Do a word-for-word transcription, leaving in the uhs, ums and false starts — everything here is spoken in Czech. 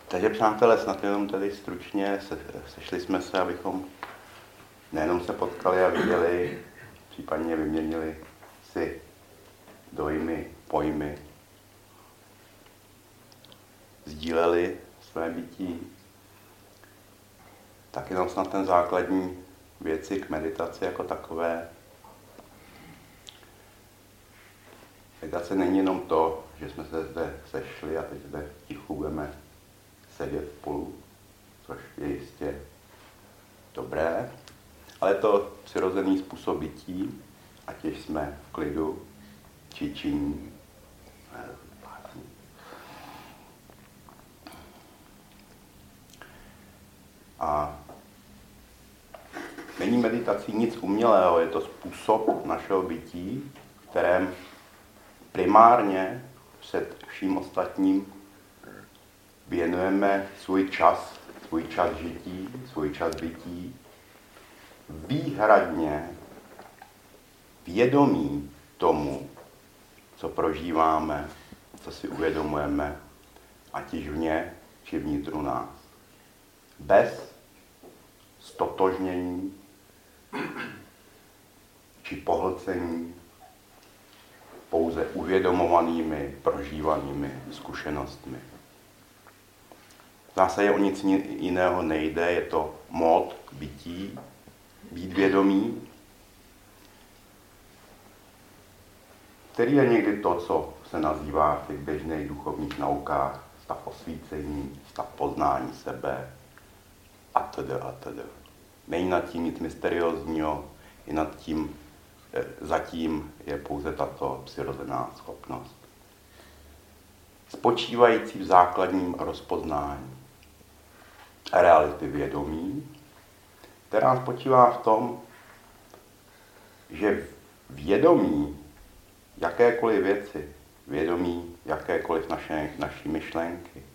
Takže přátelé, snad jenom tady stručně se, sešli jsme se, abychom nejenom se potkali a viděli, případně vyměnili si dojmy, pojmy, sdíleli své bytí, tak jenom snad ten základní věci k meditaci jako takové. Meditace není jenom to, že jsme se zde sešli a teď zde tichu budeme sedět spolu, což je jistě dobré, ale je to přirozený způsob bytí, ať jsme v klidu, či činí. A není meditací nic umělého, je to způsob našeho bytí, v kterém primárně před vším ostatním věnujeme svůj čas, svůj čas žití, svůj čas bytí výhradně vědomí tomu, co prožíváme, co si uvědomujeme, ať již vně, či vnitru nás. Bez stotožnění či pohlcení pouze uvědomovanými, prožívanými zkušenostmi. V zásadě o nic jiného nejde, je to mód bytí, být vědomí, který je někdy to, co se nazývá v těch běžných duchovních naukách stav osvícení, stav poznání sebe atd. atd. Není nad tím nic mysteriózního, i nad tím, zatím je pouze tato přirozená schopnost. Spočívající v základním rozpoznání reality vědomí, která spočívá v tom, že vědomí jakékoliv věci, vědomí jakékoliv naše, naší myšlenky,